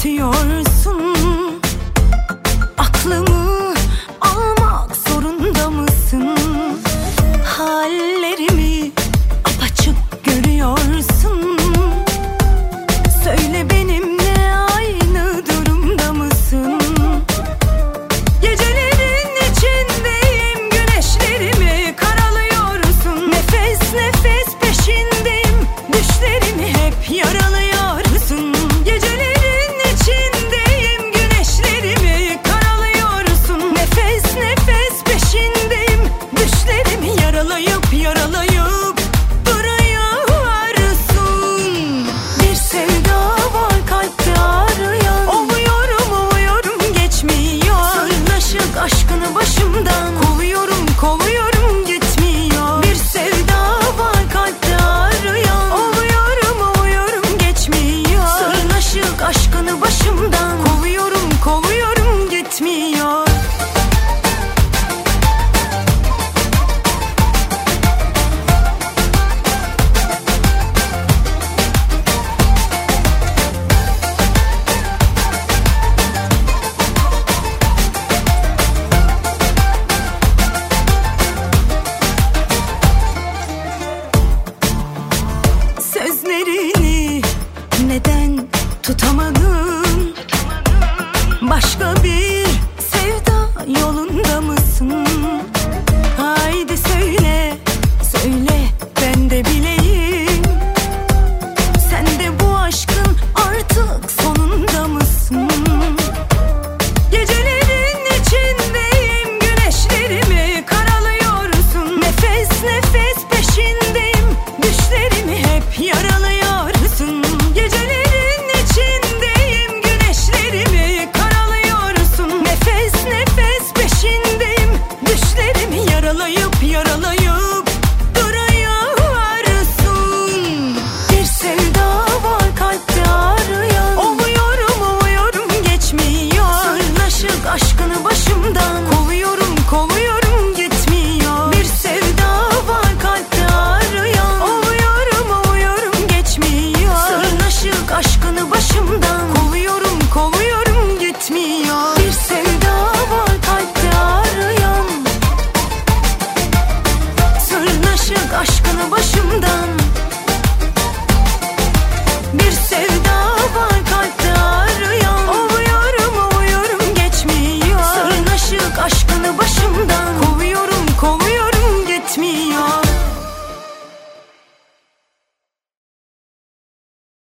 tüketiyorsun. Aklımı almak zorunda mısın? Hallerimi apaçık görüyorsun. Söyle benimle aynı durumda mısın? Gecelerin içindeyim, güneşlerimi karalıyorsun. Nefes nefes peşindeyim, düşlerimi hep yaralıyorsun. Gecelerin içindeyim, güneşlerimi karalıyorsun. Nefes nefes peşindeyim, düşlerimi yaralayıp yaralayıp duruyorsun. Bir sevda var kalpte ağrıyan, ovuyorum ovuyorum geçmiyor. Sırnaşık aşkını başımdan kovuyorum kovuyorum gitmiyor. Bir sevda var kalpte ağrıyan, ovuyorum ovuyorum geçmiyor. Sırnaşık aşkını başımdan kovuyorum kovuyorum gitmiyor. Sözlerini neden tutamadın? Başka bir sevda yolun